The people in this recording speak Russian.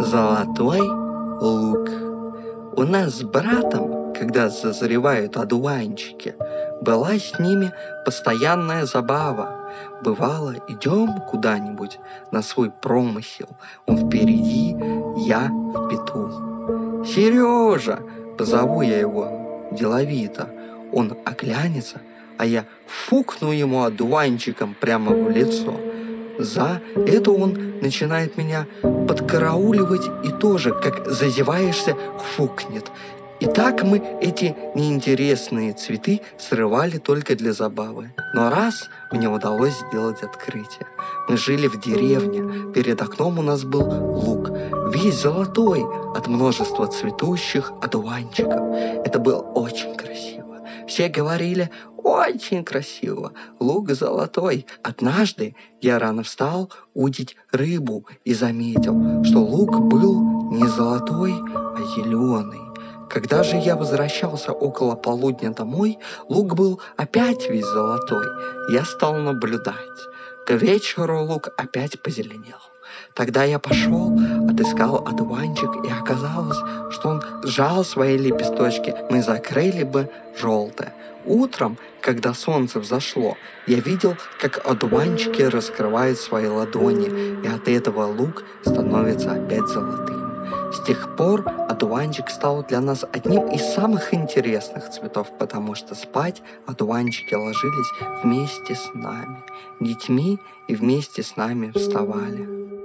Золотой лук. У нас с братом, когда созревают одуванчики, была с ними постоянная забава. Бывало, идем куда-нибудь на свой промысел. Он впереди, я в пяту. «Сережа!» — позову я его деловито. Он оглянется, а я фукну ему одуванчиком прямо в лицо. За это он начинает меня подкарауливать и тоже, как зазеваешься, фукнет. И так мы эти неинтересные цветы срывали только для забавы. Но раз мне удалось сделать открытие. Мы жили в деревне, перед окном у нас был луг, весь золотой от множества цветущих одуванчиков. Это было очень красиво. Все говорили: «Очень красиво, луг золотой». Однажды я рано встал удить рыбу и заметил, что луг был не золотой, а зеленый. Когда же я возвращался около полудня домой, луг был опять весь золотой. Я стал наблюдать. К вечеру луг опять позеленел. Тогда я пошел, отыскал одуванчик, и оказалось, что он сжал свои лепесточки, мы закрыли бы желтое. Утром, когда солнце взошло, я видел, как одуванчики раскрывают свои ладони, и от этого луг становится опять золотым. С тех пор одуванчик стал для нас одним из самых интересных цветов, потому что спать одуванчики ложились вместе с нами, детьми, и вместе с нами вставали.